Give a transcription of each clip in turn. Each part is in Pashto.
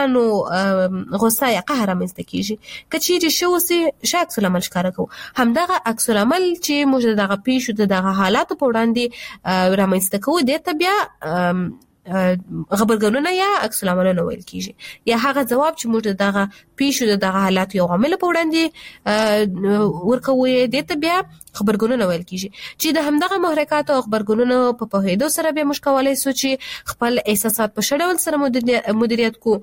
نو غوسه یا قهر رامنځته کیږي. که چیرې شو سي عکس العمل ښکاره کوو، همدغه عکس العمل چې موږ دغه پیښو دغه حالاتو په وړاندې رامنځته کوو دې ته بیا غبرګونونه یا عکس العملونه ویل کیږي، یا هغه ځواب چې موږ دغه پیښو دغه حالات یو عامل په وړاندې ورکوو دې ته بیا خبرګونونه ویل کیږي، چې د همدغه محرکات او خبرګونونو په پوهېدو سره به موږ کولای شو چې خپل احساسات په ښه ډول سره مدیریت کو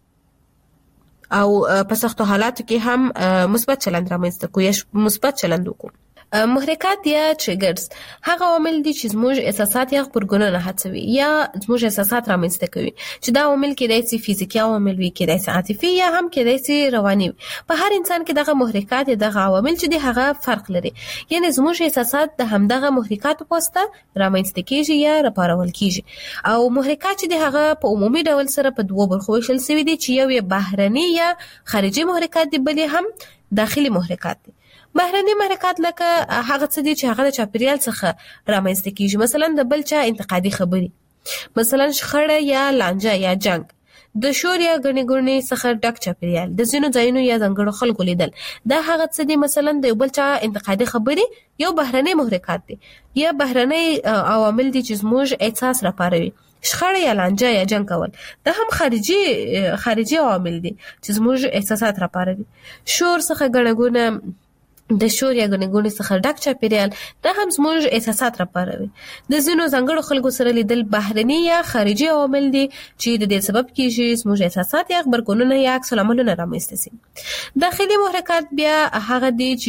او په سختو حالاتو کې هم مثبت چلند رامنځته کو یا مثبت چلند وکړو. محرکات یا ټریګرز هغه عوامل دي چې زموږ احساسات یا خبرګونونه هڅوي یا زموږ احساسات رامنځته کوي، چې دا عوامل کېدای شي فزیکي عوامل وي، کېدای شي عاطفي یا هم کېدای شي رواني وي. په هر انسان کې دغه محرکات یا دغه عوامل چې دي هغه فرق لري، یعنی زموږ احساسات د همدغه محرکاتو په واسطه رامنځته کېږي یا راپارول کېږي. او محرکات چې دي هغه په عمومي ډول سره په دوه برخو ویشل شوي دي، چې یو یې بهرني یا خارجي محرکات دي، بل هم داخلي محرکات دي. بهرني محرکات لکه هغه څه دي چې هغه د چاپیریال څخه رامنځته کیږي، مثلا د بل چا انتقادي خبري، مثلا شخړه یا لانجه یا جنگ، د شور یا غني ګڼې څخه ډک چاپیریال، د ځینو ځایونو یا ځانګړو خلکو لیدل. دا هغه څه دي مثلا د بل چا انتقادي خبري یو بهرني محرکات دي، یا بهرني عوامل دي چې زموږ احساس راپاروي. شخړه یا لانجه یا جنگ کول دا هم خارجي عوامل دي چې زموږ احساسات راپاروي. شور څخه غنګونه، د شور یا غنګونې څخه ډک چاپیریال دا هم زموږ احساسات راپاروي. د ځینو ځانګړو خلکو سره لیدل بهرني یا خارجي عوامل دي چې د دې سبب کیږي زموږ احساسات یا خبرګونونه یا عکس العملونه رامنځته شي. داخلي محرکات بیا هغه دي چې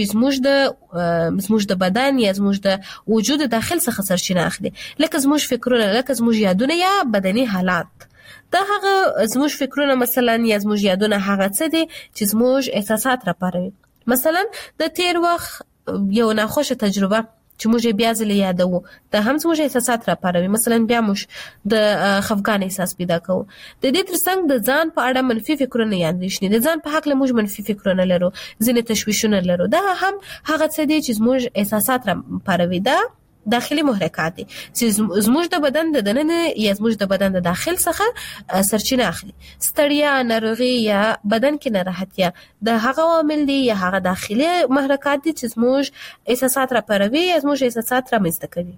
زموږ د بدن یا زموږ د وجود داخل څخه سرچینه اخلي، لکه زموږ فکرونه، لکه زموږ یادونه یا بدني حالات. دا هغه زموږ فکرونه مثلا یا زموږ یادونه هغه څه دي چې زموږ احساسات راپاروي. مثلا د تیر وخت یو ناخوشه تجربه چې موږ بیا ځل یادو دا هم زموږ احساسات راپاروي، مثلا بیا موږ د خفګان احساس پیدا کوو. د دې ترڅنګ د ځان په اړه منفي فکرونه یا اندېښنې، د ځان په حق له موږ منفي فکرونه لرو، ځینې تشویشونه لرو. دا هم هغه څه دي چې زموږ احساسات راپاروي. دا داخلي محرکات دي چې زموږ د بدن د دننه یا زموږ د بدن د داخل څخه سرچینه اخلي. ستړیا، ناروغي یا بدن کې ناراحتیا د هغه عوامل دي یا هغه داخلي محرکات دي چې زموږ احساسات راپاروي یا زموږ احساسات رامنځته کوي.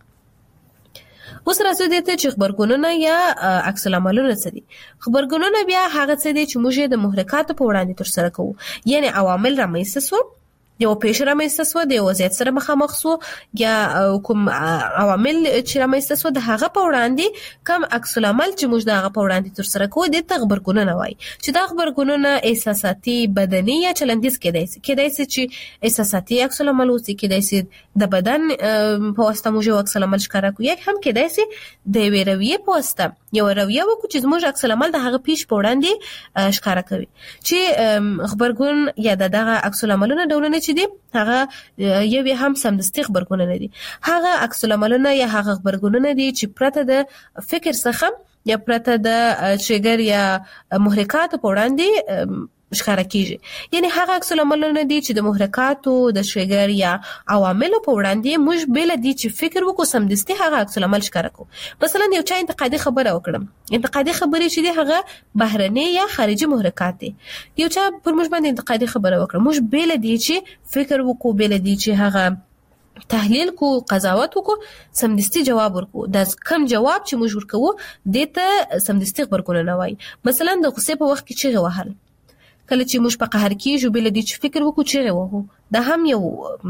اوس راځو دې ته چې خبرګونونه یا عکس العملونه څه دي. خبرګونونه بیا هغه څه دي چې موږ د محرکاتو په وړاندې ترسره کوو، یعنی عوامل رامنځته شو، یو پیښه رامنځته شوه، د یو وضعیت سره مخامخ شو، یا کوم عوامل چې رامنځته شوه د هغه په وړاندې کوم عکس العمل چې موږ د هغه په وړاندې ترسره کوو دې ته غبرګونونه وایي، چې دا غبرګونونه احساساتي، بدني یا چلندیز کېدای شي چې احساساتي عکس العمل اوسي، کېدای شي د بدن په واسطه موږ یو عکس العمل ښکاره کوو، یا هم کېدای شي د یوې رویې په واسطه یو رویه وکړو چې زموږ عکس العمل د هغه پیښ په وړاندې ښکاره کوي. چې غبرګون یا دغه عکس العملونه ډولونه چې دي هغه یو هم سمدستي خبرګونونه دي. هغه عکس العملونه یا هغه خبرګونونه دي چې پرته د فکر څخه یا پرته د ټریګر یا محرکات په وړاندې ښکاره کیږي. یعنی هغه عکس العملونه دي چې د محرکاتو، د ټریګر یا عواملو په وړاندې موږ بل دي چې فکر وکړو سمدستي هغه عکس العمل ښکاره کوو. مثلا یو چا انتقادي خبره وکړم، انتقادي خبرې چې دي هغه بهرني یا خارجي محرکات دي. یو چا پر موږ باندې انتقادي خبره وکړه، موږ بل دي چې فکر وکړو، بل دي چې هغه تحلیل کو، قضاوت وکړو، سمدستي جواب ورکو. دا کم جواب چې موږ ورکوو دې ته سمدستي خبرګونونه وایي. مثلا د غصې په وخت کې چیغې وهل، کله چې موږ په قهر کېږو بل دې چې فکر وکړو چیغې وهو، دا هم یو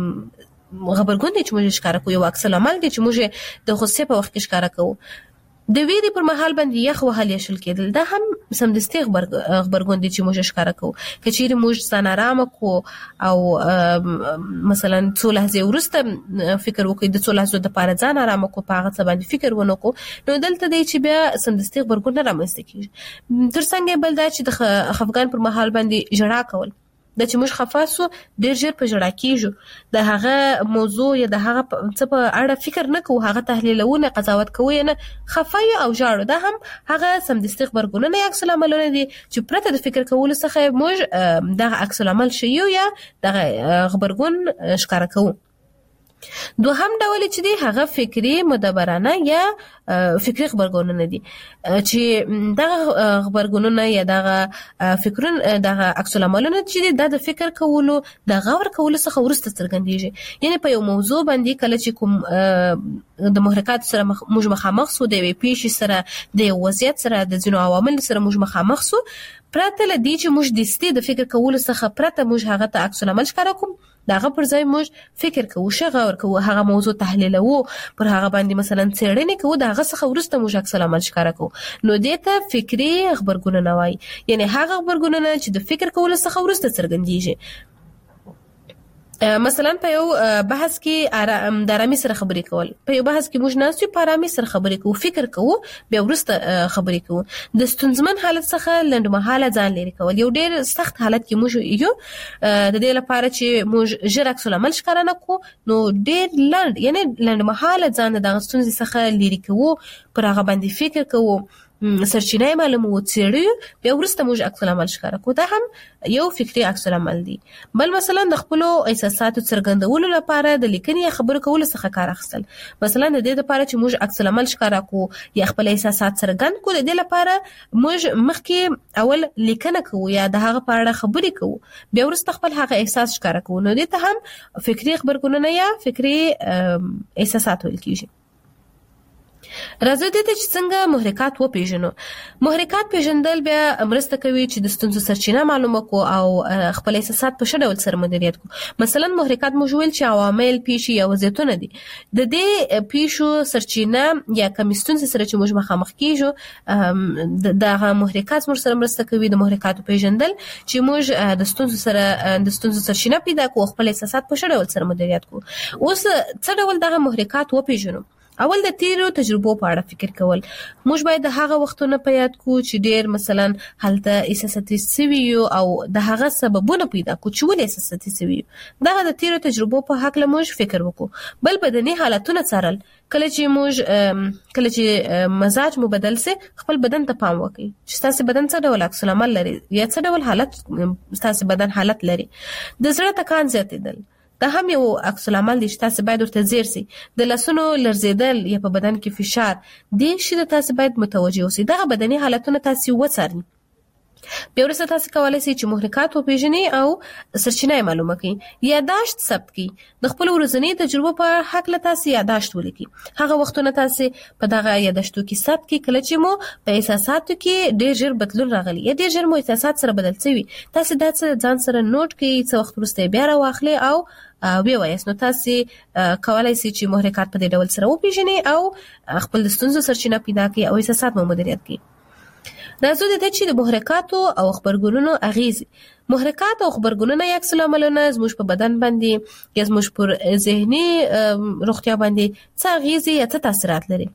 غبرګون دی چې موږ ښکاره کوو، یو عکس العمل دی چې موږ د غصې په وخت کې ښکاره کوو. د ویرې پر مهال باندې یخ وهل یا شل کېدل، دا هم سمدستي غبرګون دی چې موږ ښکاره کوو. که چیرې موږ ځان ارامه کو او مثلا څو لحظې وروسته فکر وکړو، د څو لحظو دپاره ځان ارامه کو، په هغه څه باندې فکر ونه کړو، نو دلته دی چې بیا سمدستي غبرګون رامنځته کېږي. تر څنګ بل دا چې د خفګان پر مهال باندې ژړا کول، دا چې موږ خفه سو ډېر ژر په ژړا کېږو، د هغه موضوع یا د هغه څه په اړه فکر نه کوو، هغه تحلیلوو نه، قضاوت کوو نه، خفه یو او ژاړو. دا هم هغه سمدستي غبرګونونه یا عکس العملونه دي چې پرته د فکر کولو څخه موږ دغه عکس العمل ښیو یا دغه غبرګون ښکاره کوو. دوهم ډول چې دی هغه فکری مدبرانه یا فکری خبرګونونه دي چې دغه خبرګونونه یا دغه فکرونه دغه عکس العملونه چې دی د فکر کولو د غور کولو څخه ورسته څرګندېږي. یعنی په یو موضوع باندې کله چې کوم د محرکات سره موږ مخامخ سو د پیښې سره د وضعیت سره د ځینو عوامل سره موږ مخامخ سو پرته لدی چې موږ د ستې د فکر کولو څخه پرته موږ هغه ته عکس العمل ښکاره کوم داغه پر ځای موږ فکر کوو شغور کوو هغه موضوع تحلیلوو پر هغه باندې مثلا څېړنې کوو داغه څخه ورسته موږ عکس العمل ښکاره کوو نو دې ته فکری خبرګونونه وایي. یعنی هغه خبرګونونه چې د فکر کولو څخه ورسته څرګندېږي. مثلا په یو بحث کې د آرامي سره خبرې کول په یو بحث کې موږ ناست یو په آرامي سره خبرې کوو فکر کوو بیا ورسته خبرې کوو. د ستونزمن حالت څخه لنډمهاله ځان لري کول یو ډېر سخت حالت کې موږ یو د دې لپاره چې موږ ژر عکس العمل ښکاره نه کوو نو ډېر لنډ یعنی لنډمهاله ځان د ستونزې څخه لري کوو پر هغه باندې فکر کوو سرچینه معلومو څېړو بیا ورسته موږ عکس العمل ښکاره کوو. دا هم یو فکری عکس العمل دی. بل مثلا د خپل احساساتو څرګندولو لپاره د لیکنې یا خبرو کولو څخه کار اخیستل. مثلا د دې لپاره چې موږ عکس العمل ښکاره کوو یا خپل احساسات څرګند کوو د دې لپاره موږ مخکې اول لیکنه کوو یا د هغه په اړه خبرې کوو بیا ورسته خپل هغه احساس ښکاره کوو. نو دې ته هم فکری خبرګونونه یا فکری احساسات ویل کیږي. راځي ته چې څنګه محرکات وپیژنو. محرکات پیژندل بیا مرسته کوي چې د ستونزو سرچینه معلومه کو او خپل احساسات په ښه ډول سره مدیریت کو. مثلا محرکات موږ ویل چې عوامل پیښې یا وضعیتونه دي. د دې پیښو سرچینه یا کوم ستونزې سره چې موږ مخامخ کیږو دغه محرکات موږ سره مرسته کوي د محرکاتو پیژندل چې موږ د ستونزو سرچینه پیدا کو خپل احساسات په ښه ډول سره مدیریت کو. اوس څه ډول دغه محرکات وپیژنو؟ اول د تیرو تجربو په اړه فکر کول. موږ باید د هغه وختونو په یاد کو چې ډیر مثلا هلته احساساتي سوي او د هغه سببونه پیدا کو چې ولې احساساتي سوي. دغه د تیرو تجربو په حق له موږ فکر وکړو. بل بدني حالتونه څارل. کله چې مزاج مو بدل سي خپل بدن ته پام وکړئ چې تاسو بدن څه ډول عکس العمل لري یا څه ډول حالت تاسو بدن حالت لري. د زړه ټکان زیاتېدل دا هم یو عکس العمل دی چې تاسو باید ورته ځیر سي. د لاسونو لرزیدل یا په بدن کې فشار دې شي د تاسو باید متوجه اوسئ. دغه بدني حالتونه تاسو وڅارئ. بیا وروسته تاسو کولای شئ چې محرکات وپیژنئ او سرچینه معلومه کړئ. یاداشت ثبت کړئ. د خپل ورځني تجربو په حق له تاسو یاداشت ولیکئ. هغه وختونه تاسو په دغه یاداشتو کې ثبت کړئ کله چې مو په احساساتو کې ډېر ژر بدلون راغلی یا ډېر ژر مو احساسات سره بدل شوي. تاسو دا ځان سره نوٹ کړئ څه وخت وروسته بیا راواخلئ او وی وایاست. نو تاسو کولای شئ چې محرکات په دې ډول سره وپیژنئ او خپل د ستونزو سرچینه پیدا کړئ او احساسات مو مدیریت کړئ. راځو د دې چې د محرکاتو او خبرګونونو اغیز. محرکات او خبرګونونه یا عکس العملونه زموږ په بدن باندې یا زموږ پر ذهني روغتیا باندې څه اغیز یا څه تاثیرات لري.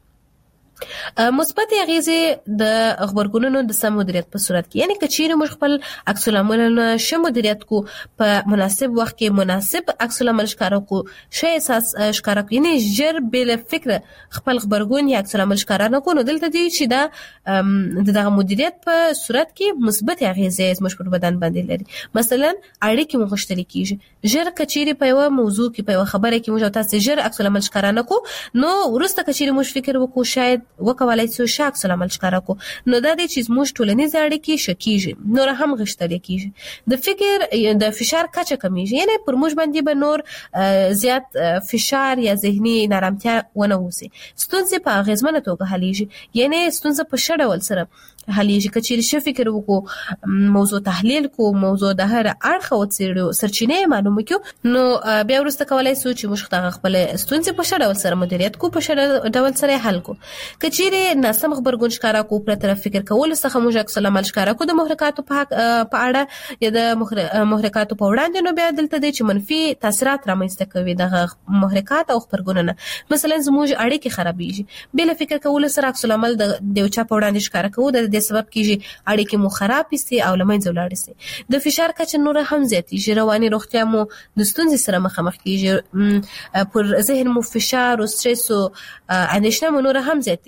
مثبت اغیزې د خبرګونونو د سم مدیریت په صورت کې یعنی کچېرې موږ خپل عکس العملونه ښه مدیریت کو په مناسب وخت کې مناسب عکس العمل ښکاره کو ښه احساس ښکاره کو یعنی ژر بل فکر خپل خبرګون یا عکس العمل ښکاره نه کو نو دلته دی چې دا دغه مدیریت په صورت کې مثبت اغیزې زموږ په بدن باندې لري. مثلا اړیکې مو غښتلې کیږي. ژر کچېرې په یو موضوع کې په یو خبره کې موږ تاسو ژر عکس العمل ښکاره نه کو نو ورسته کچېرې موږ فکر وکړو شاید وکولای شو عکس العمل ښکاره کو نو دا د چې زموږ ټولنیز اړیکې شکیږي نور هم غښتلې کیږي. د فکر د فشار کچه کمیږي یعنی پر موږ باندې به نور زیات فشار یا ذهني نارامتیا ونه وسی. ستونزې په اغیزمنه توګه حلیږي یعنی ستونزه په ښه ډول سره حلیږي. کچېرې ښه فکر وکړو موضوع تحلیل کو موضوع د هر اړخ وڅېړو سرچینې معلومه کړو نو بیا وروسته کولای شو چې موږ خپل ستونزې په ښه ډول سره مدیریت کو په ښه ډول سره حل کو. کچېرې ناسم خبرګون ښکاره کو پر طرف فکر کول څخه موږ عکس العمل ښکاره کو د محرکاتو په اړه یا د محرکاتو په وړاندې نو بیا دلته دی چې منفي تاثیرات رامنځته کوي دغه محرکات او خبرګونونه. مثلا زموږ اړیکې خرابېږي بل فکر کول سره عکس العمل د یو چا په وړاندې ښکاره کوو د دې سبب کیږي اړیکې مو خراب شي او لمنځه ولاړ شي. د فشار کچه نور هم زیاتېږي. رواني روغتیا مو د ستونزې سره مخامخ کیږي. پر ذهن مو فشار او استرس او اندېښنه مو نور هم زیاتېږي.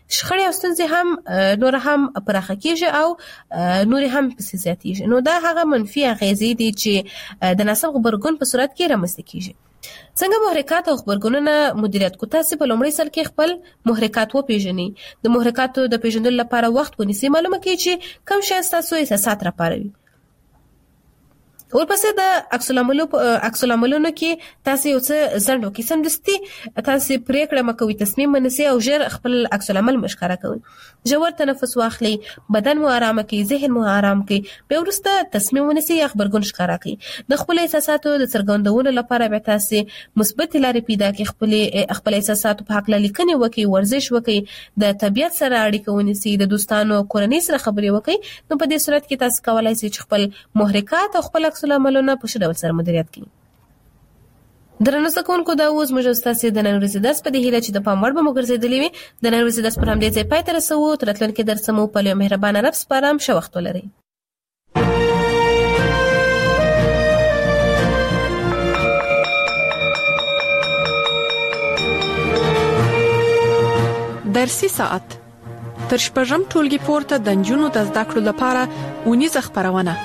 شخړې او ستونزې هم نور هم پراخه کیږي او نور هم پسې زیاتېږي. نو دا هغه منفي اغیزې دي چې د ناسم غبرګون په صورت کې رامنځته کیږي. څنګه محرکات او خبرګونونه مدیریت کو؟ تاسو په لومړي سر کې خپل محرکات وپیژنئ. د محرکاتو د پیژندلو لپاره وخت ونیسئ. معلومه کړئ چې کوم شی ستاسو احساسات راپاروي. ورپسې د عکس العملونو کې تاسو یو څه ځنډ وکړئ. سمدستي تاسو پریکړه مکوئ، تصمیم ونیسئ او ژر خپل عکس العمل مشکره کوئ. ژور تنفس واخلئ، بدن مو آرام کړئ، ذهن مو آرام کړئ. بیا وروسته تصمیم ونیسئ یا خبرګون ښکاره کړئ. د خپل احساساتو د څرګندولو لپاره بیا تاسو مثبت لارې پیدا کړئ. خپل احساساتو په حق لیکنې وکړئ، ورزش وکړئ، د طبیعت سره اړیکه ونیسئ، د دوستانو کورنۍ سره خبرې وکړئ. نو په دې صورت کې تاسو کولای شئ چې خپل محرکات او خپل عکس العملونه په ښه ډول سره مدیریت کړئ. درنو زده کوونکو، دا اوس موږ ستاسو د نن ورځې درس په دې هیله چې د پام وړ به مو ګرځېدلی وي. د نن ورځې درس پر همدې ځای پای ته رسوو. تر راتلونکي درس مو په لوی مهربانه رب سپارم. ښه وخت ولرئ. درسي ساعت تر شپږم ټولګي پورته د نجونو د زده کړو لپاره اونیزه خبرونه.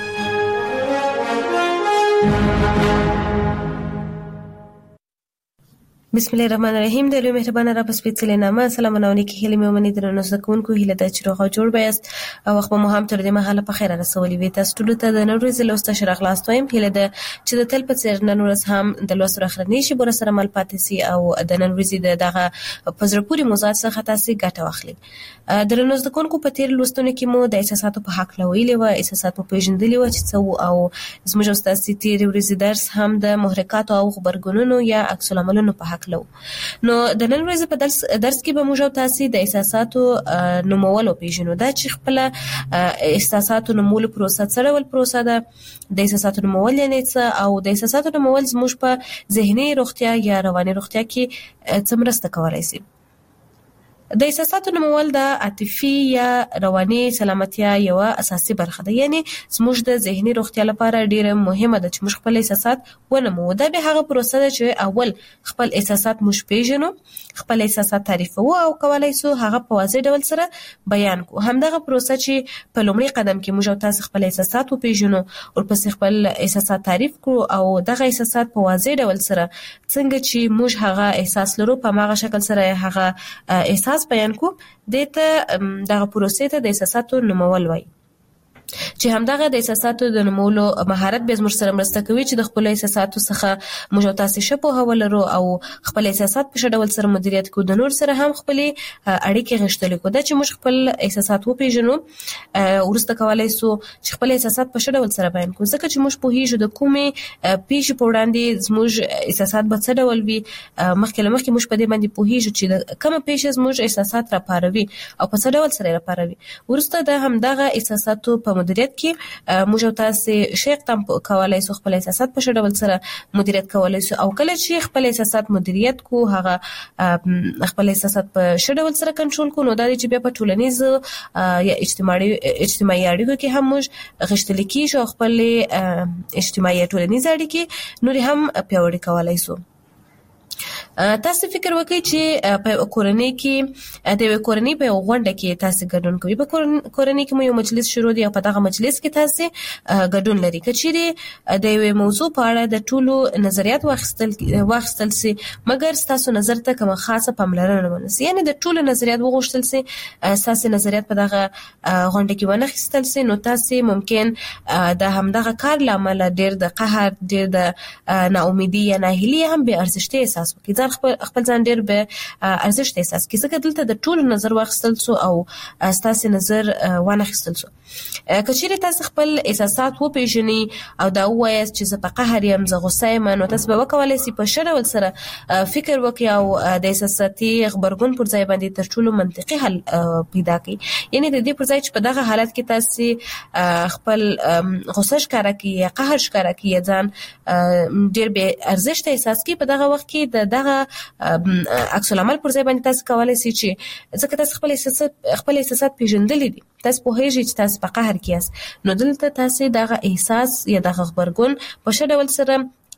بسم الله الرحمن الرحیم. د لوی مهربانه رب سپېڅلې نامه سلامونه علیکم. هیله مې ومني درنو زده کوونکو، هیله ده چې روغ او جوړ بیاست او وخت مو هم تر دې مهاله په خیر رسولي وي. تاسو ټول ته د نن ورځې لوست شرح لاست وایم. هیله ده چې د تل په څیر نن ورځ هم د لوست اخرنی شي بور سره مل پاتې سي او د نن ورځې دغه پزره پوری موضوعات څخه تاسو ګټه واخلئ. درنو زده کوونکو، په تیر لوستونو کې مو د احساساتو په حق لویلې و، احساسات په پیژندلې و چې څه او زموږ استاد تیر ورځې درس هم د محرکات او خبرګونونو یا عکس العملونو په حق لو. نو د نن ورځې په درس کې به موږ تاسو د احساساتو نومول پیژنو. دا چې خپل احساساتو نومول پروسه څه ډول پروسه ده، د احساساتو نومول یعنی څه او د احساساتو نومول زموږ په ذهني روغتیا یا رواني روغتیا کې څه مرسته کولای شي. د احساساتو نومول د عاطفي یا رواني سلامتیا یو اساسي برخه ده. یعنی زموږ د ذهني روغتیا لپاره ډیره مهمه ده چې موږ خپل احساسات ونمو. دا به هغه پروسه ده چې اول خپل احساسات موږ پیژنو، خپل احساسات تعریفو او کولای شو هغه په واضح ډول سره بیان کو. همدغه پروسه چې په لومړي قدم کې موږ تاسو خپل احساسات وپیژنو او پس خپل احساسات تعریف کو او دغه احساسات په واضح ډول سره څنګه چې موږ هغه احساس لرو په هغه شکل سره هغه احساس بیان کو. دته دغه پروسې ته د احساساتو نومول وایي. چې همدغه د احساساتو د نومولو مهارت به زموږ سره مرسته کوي چې د خپل احساساتو څخه موږ تاسو شپه هولرو او خپل احساسات په ډول سره مدیریت کو. د نور سره هم خپل اړیکې غښتلې کو. دا چې موږ خپل احساسات وپیژنو ورسته کولای شو چې خپل احساسات په ډول سره بیان کو. ځکه چې موږ په هیڅ د کومې پیښې په وړاندې زموږ احساسات به څه ډول وي، مخکې موږ په دې باندې په هیڅ چې کومه پیښه زموږ احساسات راپاروي او په څه ډول سره راپاروي. ورسته د همدغه احساساتو په مدیریت کې موږ تاسو شیخ تم کولای شو خپل احساسات په ډول سره مدیریت کولای شو. او کله چې خپل احساسات مدیریت کو، هغه خپل احساسات په ډول سره کنټرول کو، نو دا چې بیا په ټولنیز یا اجتماعي اړیکو کې هم موږ غښتل کیږو. خپل اجتماعي ټولنیز اړیکې نور هم پیاوړې کولای شو. تاسو فکر وکړئ چې په کورنۍ کې د کورنۍ په غونډه کې تاسو ګډون کوئ. په کورنۍ کې مو یو مجلس شروع دی او په دغه مجلس کې تاسو ګډون لري. کچېره د یو موضوع په اړه د ټولو نظریات واخیستل سي، مګر تاسو نظر ته کومه خاصه پاملرنه ونیسئ. یعنی د ټولو نظریات وغوښتل سي، تاسو نظریات په دغه غونډه کې ونه خستل سي، نو تاسو ممکن د همدغه کار لامل ډېر د قهر، ډېر د ناامیدي یا ناهیلي هم به ارزښت احساس وکړي. خپل ځان ډېر به ارزښت احساس کړي. ځکه دلته د ټولو نظر واخیستل سو او تاسو نظر ونه خستل سو. کچېره تاسو خپل احساسات وپیژنئ او دا وایاست چې زه په قهر یم، زه غوسه یم، نو تاسو به وکولای شئ په ښه ډول سره فکر وکړئ او د احساساتي غبرګون پر ځای باندې تر ټولو منطقي حل پیدا کړئ. یعنی د دې پر ځای چې په دغه حالت کې تاسو خپل غوسه ښکاره کړئ یا قهر ښکاره کړئ، ځان ډېر به ارزښت احساس کړئ، په دغه وخت کې دغه عکس العمل پر ځای باندې تاسو کولای شئ چې ځکه تاسو خپل احساسات پیژندلې دي، تاسو په هیڅ چې تاسو په قهر کې یاست، نو دلته تاسو دغه احساس یا دغه خبرګون په ښه ډول سره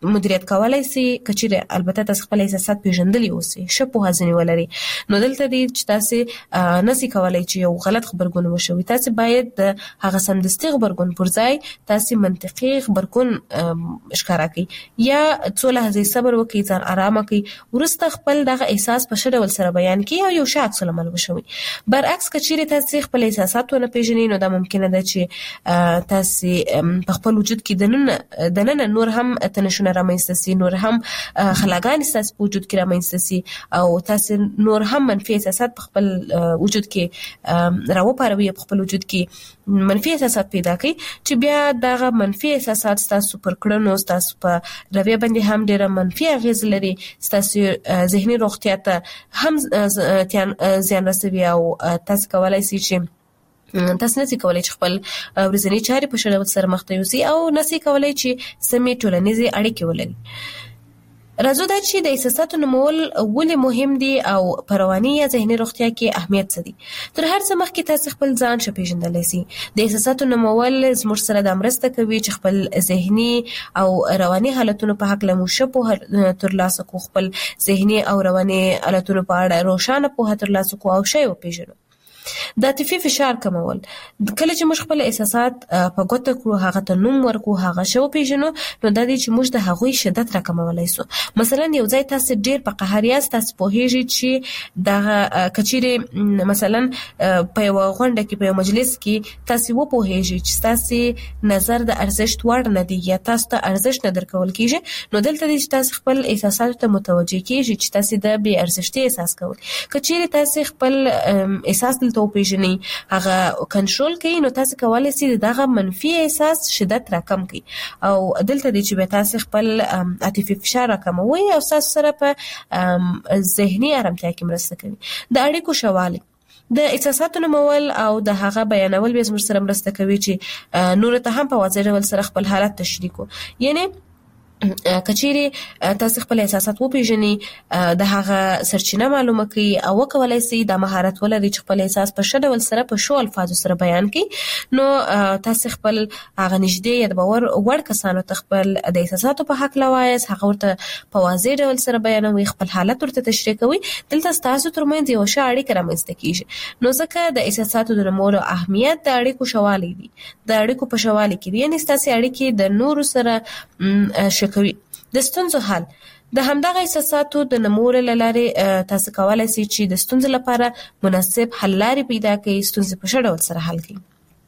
مدیریت کولای شي کچېره البته تاسو خپل احساسات پیژندلی اوسئ شپو هزنی ولري نو دلته دي چې تاسو نسی کولای چې یو غلط خبرګون وشوي تاسو باید هغه سمدستي خبرګون پر ځای تاسو منطقي خبرګون ښکارا کړئ یا څو لحظې صبر وکړئ ځان آرام کړئ ورسته خپل دغه احساس په ښه ډول سره بیان کړئ او یو ښه عکس العمل وشوي برعکس کچېره تاسو خپل احساسات ونه پیژنئ نو دا ممکنه ده چې تاسو په خپل وجود کې دننه نور هم تنشونه رامنځته سي نور هم خلاګان تاسو په وجود کې رامنځته سي او تاسو نور هم منفي احساسات په خپل وجود کې راوپاروي په خپل وجود کې منفي احساسات پیدا کوي چې بیا دغه منفي احساسات تاسو پر کړنو تاسو په رویه باندې هم ډېر منفي اغیز لري تاسو ذهني روغتیا ته هم زیان رسوي او تاسو کولای شئ چې تاسو نسی کولای چې خپل ورځنی چارې په ښه ډول سره مخ ته یوسئ او نسی کولای چې سمې ټولنیزې اړیکې ولرئ راځو دا چې د احساساتو نمول ولې مهم دي او په رواني یا ذهني روغتیا کې اهمیت څه دي تر هر څه مخکې تاسو خپل ځان ښه پیژندلی سئ د احساساتو نمول زموږ سره د مرسته کوي چې خپل ذهني او رواني حالتونو په هکله مو ښه پوهه ترلاسه کړو خپل ذهني او رواني حالتونو په اړه روښانه پوهه ترلاسه کړو او ښه وپیژنو د عاطفي فشار کمول کله چې موږ خپل احساسات په ګوته کړو هغه ته نوم ورکړو هغه شو پیژنو نو د دې چې موږ د هغوی شدت راکمولای شو مثلا یو ځای تاسو ډیر په قهر یاست تاسو پوهیږئ چې د کچېره مثلا په یو غونډه کې په یو مجلس کې تاسو وپوهیږئ چې تاسو نظر د ارزښت وړ نه دی یا تاسو ته ارزښت نه درکول کیږي نو دلته چې تاسو خپل احساسات ته متوجه کیږئ چې تاسو د بې ارزښتي احساس کوئ کچېره تاسو خپل احساس ته پیژنئ هغه کنټرول کوي نو تاسو کولای شئ دغه منفي احساس شدت راکم کړئ او دلته د چې تاسو خپل عاطفي فشار راکموي او تاسو سره په ذهني آرامتیا کې مرسته کوي د اړیکو شواله د احساساتو نمول او د هغه بیانول به زموږ سره مرسته کوي چې نور ته هم په واضح ډول سره خپل حالت تشریح کړو یعنی کچېره تاسو خپل احساسات وپیژنئ د هغه سرچینه معلومه کړئ او وکولای شئ د مهارت ولرئ چې خپل احساس په ښه ډول سره په ښو الفاظو سره بیان کړئ نو تاسو خپل هغه نږدې یا د باور وړ کسانو ته خپل د احساساتو په حق لوایاست هغه ورته په واضح ډول سره بیانوي خپل حالت ورته تشریح کوي دلته تاسو ترمنځ یو ښه اړیکه رامنځته کیږي نو ځکه د احساساتو د نمولو اهمیت د اړیکو شوالی دی د اړیکو په شوالی کې دی یعنی تاسو اړیکې د نورو سره کوي د ستونزو حل د همدغه احساساتو د نمولو لپاره تاسو کولای شئ چې د ستونزو لپاره مناسب حل لارې پیدا کړئ ستونزې په ښه ډول سره حل کړئ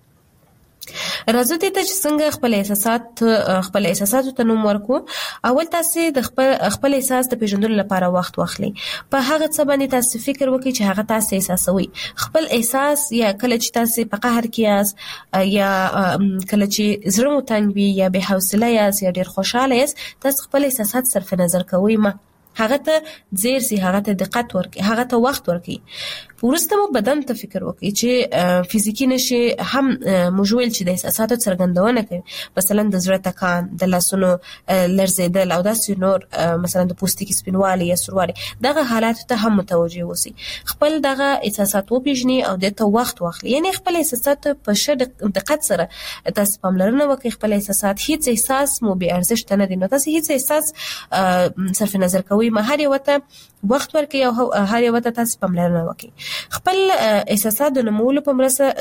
راځو ته چې څنګه خپل احساساتو ته نوم ورکو اول تاسو د خپل احساس د پیژندلو لپاره وخت واخلئ په هغه څه باندې تاسو فکر وکړئ چې هغه تاسو احساسوي خپل احساس یا کله چې تاسو په قهر کې یاست یا کله چې زړه مو تنګ وي یا بې حوصله یاست یا ډیر خوشاله یاست تاسو خپل احساسات صرف نظر کوئ هغه ته زیر سي هغه ته دقت ورکړئ هغه ته وخت ورکړئ ورسته مو بدن ته فکر وکړئ چې فزیکی نشي هم موجول چې د احساساتو څرګندونه کوي مثلا د زړه ټکان د لاسونو لرزیدل او داسې نور مثلا د پوستکي سپینوالي یا سوروالی دغه حالات ته هم متوجه اوسئ خپل دغه احساسات وپیژنئ او د ته وخت واخلئ یعنی خپل احساسات په ښه دقت سره تاسو پاملرنه وکړئ خپل احساسات هیڅ احساس مو بې ارزښت نه دي نو تاسو هیڅ احساس صرف نظر کوئ هر یو ته وخت ورکړئ او هر یو ته تاسو پاملرنه وکړئ خپل احساسات د نمولو په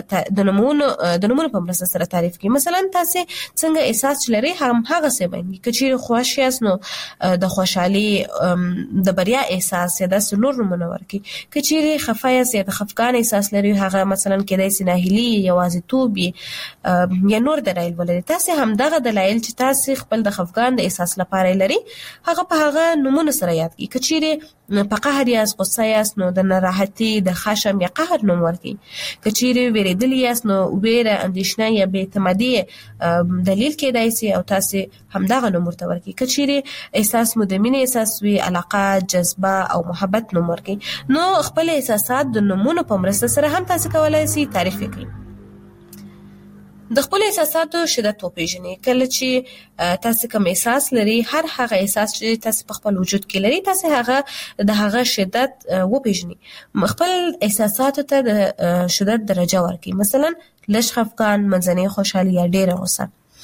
مرسته سره تعریف کړئ مثلا تاسو څنګه احساس لرئ هغه څه باندې کچېره خوښ یاست نو د خوشحالي د بریا احساس یا د نور نمونه ورکړئ کچېره خفه یاست یا د خفګان احساس لرئ هغه مثلا کېدای شي ناهیلي یوازیتوب یا نور دلایل ولري تاسو هم دغه دلایل چې تاسو خپل د خفګان د احساس لپاره لري هغه په هغه نمونه سره یاد کړئ کچېره په قهر یاست غصه یاست نو د ناراحتي د خشم یا قهر نوم ورکړئ کچېره ویریدلی یاست نو ویره اندېښنه یا بې اعتمادي دلیل کېدای شي او تاسو همدغه نوم ورته ورکړئ کچېره احساس مو د مینې احساس وي علاقه جذبه او محبت نوم ورکړئ نو خپل احساسات د نومونو په مرسته سره هم تاسو کولای شئ تعریف کړئ د خپل احساساتو شدت وپیژنئ کله چې تاسو کوم احساس لري هر هغه احساس چې تاسو په خپل وجود کې لري تاسو هغه شدت وپیژنئ خپل احساساتو ته د شدت درجه ورکړئ مثلا لږ خفګان منځنۍ خوشحالي یا ډېره غوسه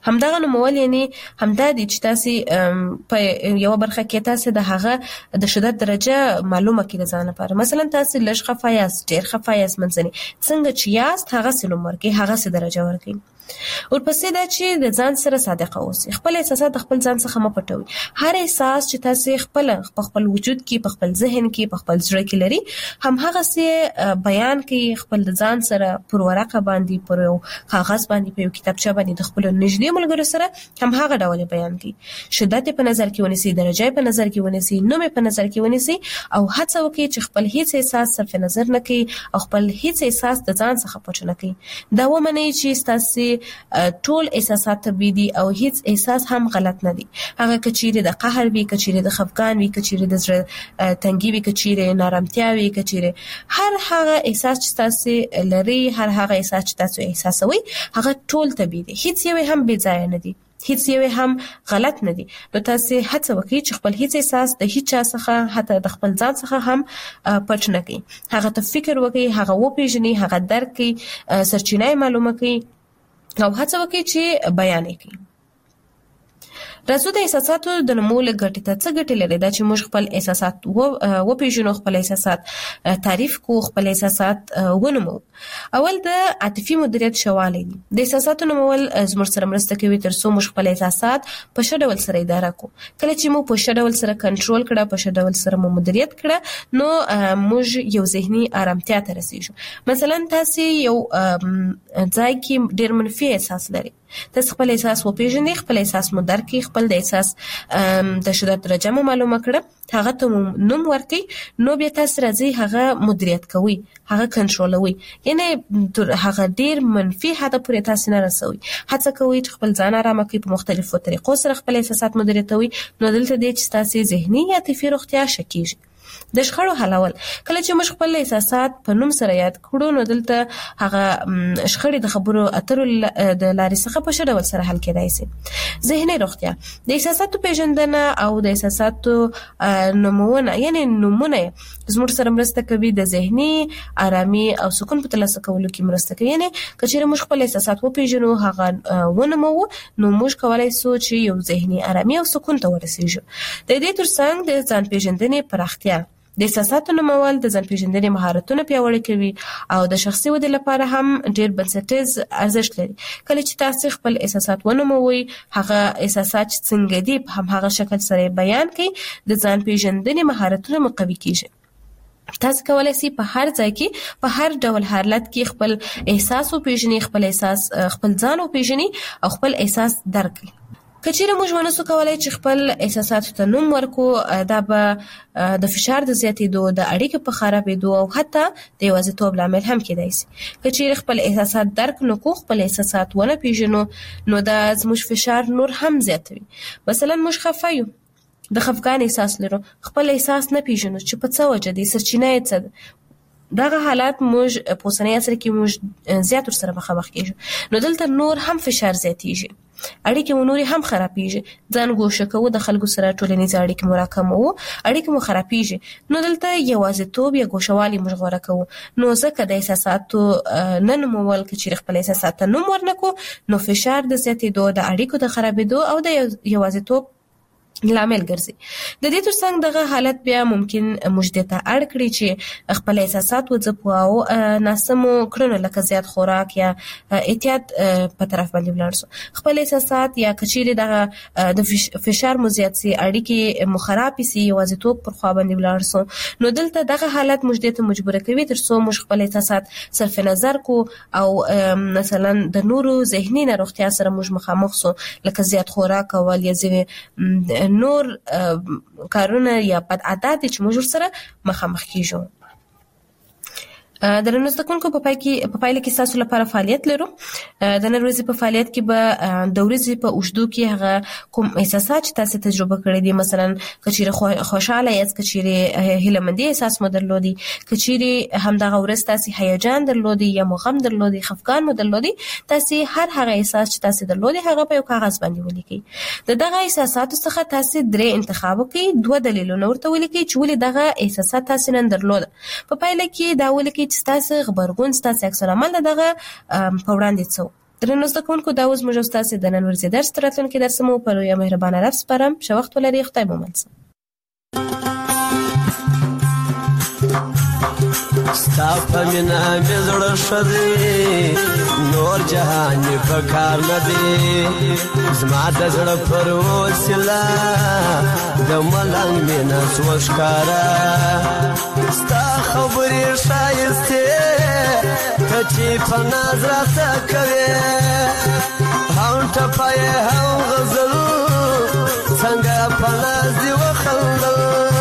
همدغه نومول یعنی همدا دي چې تاسو په یو برخه کې تاسو د هغه د شدت درجه معلومه کړئ ځان لپاره. مثلا تاسو لږ خفه یاست، ډیر خفه یاست، منځني څنګه چې یاست هغه سلوم ورکړئ، هغه سي درجه ورکړئ. ورپسې دا چې د ځان سره صادق اوسئ، خپل احساسات د خپل ځان څخه مه پټوئ. هر احساس چې تاسو خپل وجود کې، په خپل ذهن کې، په خپل زړه کې لري، هم هغه سي بیان کړئ خپل د ځان سره پر ورقه باندې، پر یو کاغذ باندې، په یو کتابچه باندې د خپل نږدې ملګرو سره هم هغه ډول بیان کړئ. شدت په نظر کې ونیسئ، درجه په نظر کې ونیسئ، نوم په نظر کې ونیسئ او هڅه وکړئ چې خپل هیڅ احساس صرف نظر نه کړئ او خپل هیڅ احساس د ځان څخه پټ نه کړئ. دا ومنئ چې تاسو ټول احساسات طبيعي دي او هیڅ احساس هم غلط نه دي. هغه کچيره د قهر وي، کچيره د خفګان وي، کچيره د زړه تنګي وي، کچيره نارامتیا وي، کچيره هر هغه احساس چې تاسو لري، هر هغه احساس چې تاسو احساسوي، هغه ټول طبيعي دي، هیڅ یو هم بې ځای نه دي، هیڅ یو هم غلط نه دي. نو تاسو هڅه وکړئ چې خپل هیڅ احساس د هیڅ چا څخه، حتی د خپل ځان څخه هم پټ نه کړئ. هغه ته فکر وکړئ، هغه وپیژنئ، هغه درک کړئ، سرچینه معلومه کړئ او هڅه وکړئ چې بیان کړئ. راځو د احساساتو د نمول ګټې ته څه ګټې لري. دا چې موږ خپل احساسات وپیژنو، خپل احساسات تعریف کو، خپل احساسات ونمو. اول د عاطفي مدیریت شواله دي. د احساساتو نمول زموږ سره مرسته کوي ترڅو موږ خپل احساسات په ښه ډول سره اداره کو. کله چې موږ په ښه ډول سره کنټرول کړه، په ښه ډول سره مدیریت کړه، نو موږ یو ذهني آرامتیا ته رسیږو. مثلا تاسو یو ځای کې ډیر منفي احساس لري، تاسو خپل احساس وپیژنئ، خپل احساس مو درک کړئ، خپل د احساس د شدت درجه مو معلومه کړه، هغه ته نوم ورکړئ، نو بیا تاسو راځي هغه مدیریت کوئ، هغه کنټرولوي، یعنی هغه ډیر منفي حد پورې تاسو نه رسوي. هڅه کوئ چې خپل ځان آرام کړئ، په مختلفو طریقو سره خپل احساسات مدیریتوي. نو دلته دې چې تاسو ذهني یا عاطفي روغتیا شکیږي. د شخړو حلول، کله چې موږ خپل احساسات په نوم سره یاد کړو، نو دلته هغه شخړې د خبرو اترو د لارې څخه په ښه ډول سره حل کېدای شي. ذهني روغتیا، د احساساتو پیژندنه او د احساساتو نومونه، یعنی نومونه زموږ سره مرسته کوي د ذهني آرامي او سکون په ترلاسه کولو کې مرسته کوي. یعنی کچېرې موږ خپل احساسات وپیژنو، هغه ونمو، نو موږ کولای شو چې یو ذهني آرامي او سکون ته ورسیږو. د دې ترڅنګ د ځان پیژندنې پراختیا، د احساساتو نومول د ځان پیژندنې مهارتونه پیاوړي کوي او د شخصي ودې لپاره هم ډیر بنسټیز ارزښت لري. کله چې تاسو خپل احساسات ونوموي، هغه احساسات څنګه دي په هم هغه شکل سره بیان کړئ، د ځان پیژندنې مهارتونه مو قوي کیږي. تاسو کولای شئ په هر ځای کې، په هر ډول حالت کې خپل احساس وپیژنئ، خپل احساس خپل ځان وپیژنئ او خپل احساس درک کړئ. کچېرې موږ ونسو کولای چې خپل احساساتو ته نوم ورکو، دا به د فشار د زیاتېدو، د اړیکو په خرابېدو او حتی د یوازیتوب لامل هم کېدای شي. کچېرې خپل احساسات درک نکړو، خپل احساسات ونه پیژنو، نو دا زموږ فشار نور هم زیاتوي. مثلا موږ خفه یو، د خفګان احساس لرو، خپل احساس نه پیژنو چې په څه وجه دی، سرچینه یې څه ده. دغه حالات موږ په اوسنۍ عصر کې موږ زیات سره مخامخ کیږو. نو دلته نور هم فشار زیاتېږي، اړیکې مو نورې هم خرابېږي، ځان ګوښه کوو، د خلکو سره ټولنیز اړیکې مو راکموو، اړیکې مو خرابېږي. نو دلته یوازیتوب یا ګوښهوالي موږ غوره کوو. نو ځکه د احساساتو نه نومول، که چېرې خپل احساسات ته نوم ورنکړو، نو فشار د زیاتېدو، د اړیکو د خرابېدو او د یوازیتوب لامل ګرځي. د دې ترڅنګ دغه حالت بیا ممکن موږ ته اړ کړی چې خپل احساسات وځپو او ناسمو کړنو لکه زیات خوراک یا احتیاط په طرف باندې ولاړ شو. خپل احساسات یا کچېرې دغه د فشار مو زیات سي، اړیکې مو خراب سي، یوازیتوب پر خوا باندې ولاړ شو، نو دلته دغه حالت موږ ته مجبور کوي ترڅو موږ خپل احساسات صرف نظر کو او مثلا د نورو ذهني ناروغتیا سره موږ مخامخ شو، لکه زیات خوراک او یا ځینې نور کارونه یا بد عادت چې موږ سره مخامخ کیږو. د نن زده کوونکو په پایله کې تاسو لپاره فعالیت لرو. د نن ورځې په فعالیت کې به د ورځې په اوږدو کې هغه کوم احساسات چې تاسو تجربه کړی دي، مثلا کچېرې خوشاله یاست، کچېرې هیله‌مندي احساس مو درلودي، کچېرې همدغه ورځ تاسو هیجان درلودي یا غم درلودي، خفګان مو درلودي، تاسو هر هغه احساس چې تاسو درلودي هغه په یو کاغذ باندې ولیکئ. دغه احساساتو څخه تاسو درې انتخاب وکړئ، دوه دلیلونه ورته ولیکئ چې ولې دغه احساسات تاسو نن درلوده. په پایله کې دا ولیکئ چې تاسو غبرګون، تاسو عکس العمل دغه په وړاندې څه درنو زده کوونکو دا اوس موږ ستاسو د نن ورځې درس تر راتلونکي درس مو په لویه مهربانه رب سپارم. ښه وخت ولرئ. خدای مو منسه. ستا په مینا مې زړه ښه دی، نور جهان مې په کار نه دی. زما د زړه پر وسیله د ملنګ مینه سوه ښکاره. ستا خبرې ښایستې ته چې په ناز راته کوې، هم ټپه یې هم غزل څنګه په ناز دې وخندل.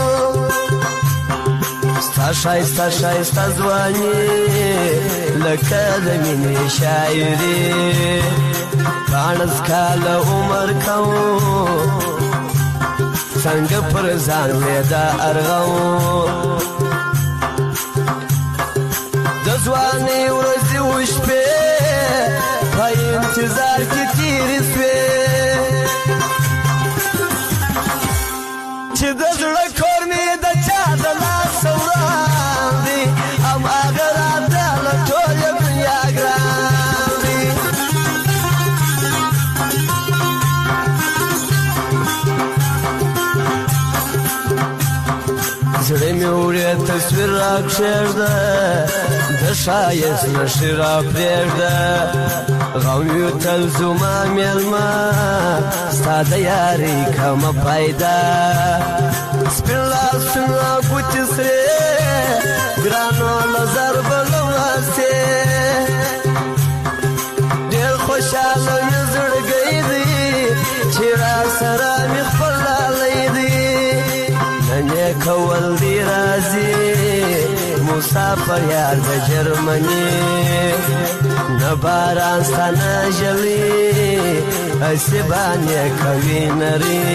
ستا ښایسته ښایسته ځواني لکه د مینې شاعري، پاڼس کاله عمر کوم څنګه پر ځان مې دا ارغوم. د ځوانۍ ورځې وشپې په انتظار کې تېرې سوې، چې د زړه کور مې د چا د لاسه وړاندې هماغه راته له ټولې دنیا ګران دی. زړه مې وړې تصویر راکښېږده، د ښایست نښې راپرېږده. غم یو تل زما مېلمه ستا د یارۍ کمه پیدا. سپین لاسونه ګوتې سرې ګرانو له ضربه له واسې، ډېر خوشحاله مې زړګی دی چې را سره مې خپل لالی دی. نن یې کول دی راځي مسافر یار د جرمني، نه باران ستا نه ژلي هسې باندې کوي نري.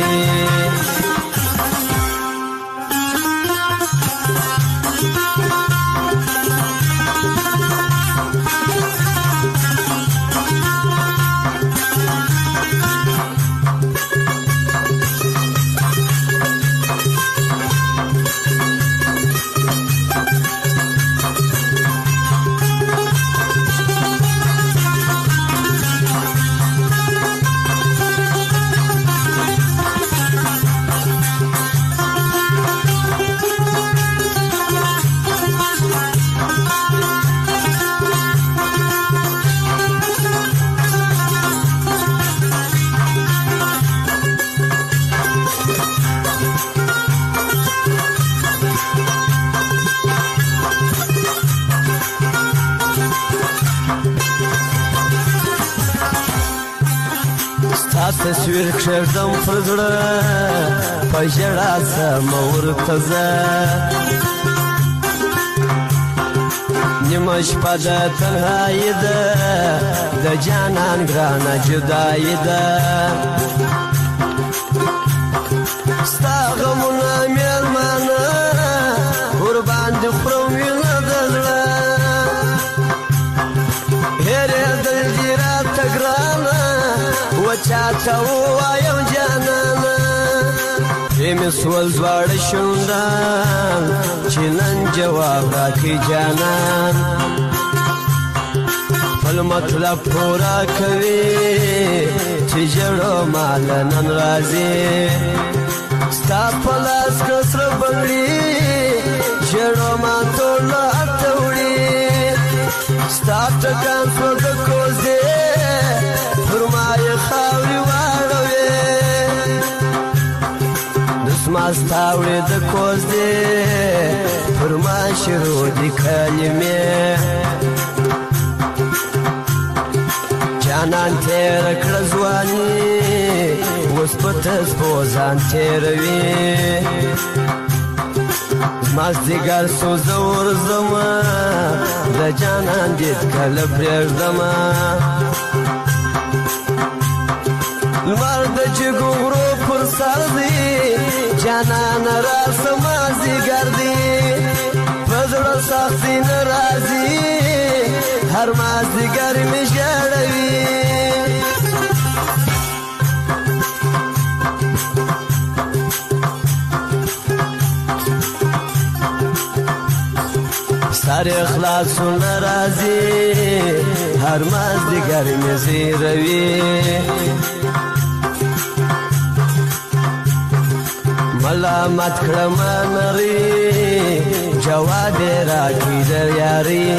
تصویر کښېږدم پر زړه په ژړا سمه ورته زه، نیمه شپه د تنهایي ده د جانان ګرانه جدایي ده. ستا غمونه مېلمانه ورباندې خورم وینه د زړه، هېرېدل دي راته ګرانه وچاته ووایم جانانه. پرې مې سول دواړه شونډان چې نن جواب راکړي جانان. خپل مطلب پوره کوي چې ژړو ماله نن راځي. ستا په لاس کړه سره بنګړي ژړو ما ټول اته وړي. ستا ټکان شو د کوزې پر ما یې خاورې واړوې، دسما ستا وړې د کوزې پر ما شروع دي کلمې. جانان تېره کړه ځواني اوس په تسبو ځان تېروي. مازدیګر سو زه ورځمه د جانان دید کله پرېږدمه. لمر د جګو غرو پر سر دی جانان راسه مازدیګر دی، په زړه سختي نه راځي هر مازدیګر مې ژړوي. سر اخلاصونه راځي هر مازدیګر مې زیروي ملامت کړم نری جواب راکړي د یاري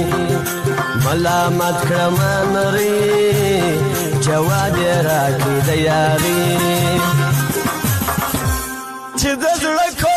ملامت کړم نری جواب راکړي د یاري چې د زړه